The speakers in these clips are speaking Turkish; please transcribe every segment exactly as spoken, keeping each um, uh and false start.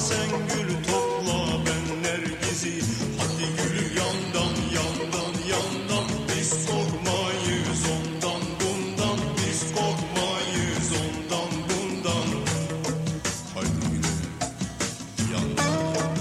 sen gül topla ben Nergiz'i. Hadi gül yandan yandan yandan, biz korkmayız ondan bundan, biz korkmayız ondan bundan. Hadi gül yandan yandan.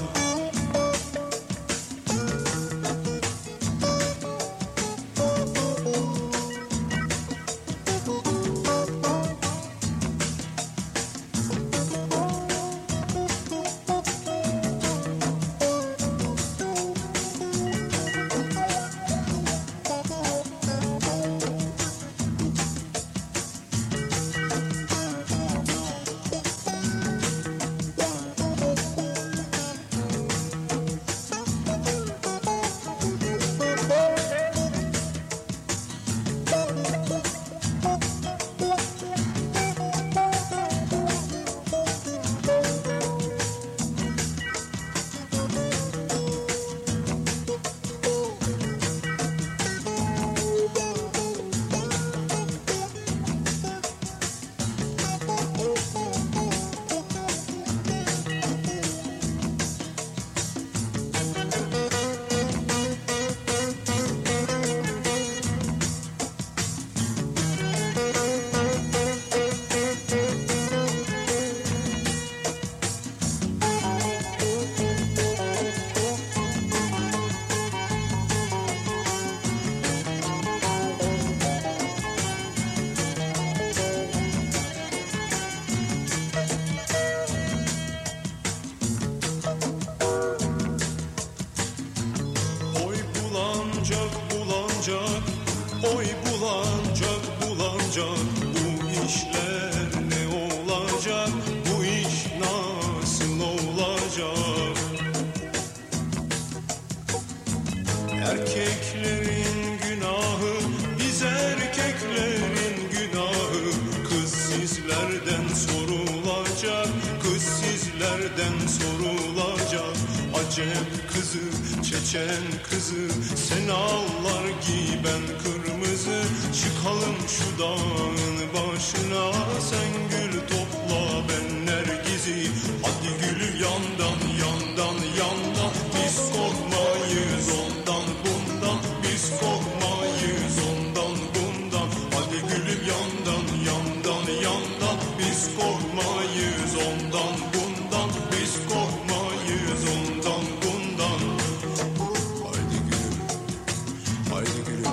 Oy bulanacak bulanacak, bu işler ne olacak, bu iş nasıl olacak? Erkeklerin günahı, biz erkeklerin günahı, kız sizlerden sorulacak, kız sizlerden sorulacak. Acem kızı, Çeçen kızı, sen ağlar giy ben kırmızı. Çıkalım şu dağın başına, sen gül topla ben Nergiz'i. Hadi gül yandan yandan yandan, biz korkmayız ondan bundan, biz korkmayız ondan bundan. Hadi gülüm yandan yandan yandan, biz korkmayız ondan bundan, biz korkmayız ondan bundan. Haydi gülüm, haydi gülüm.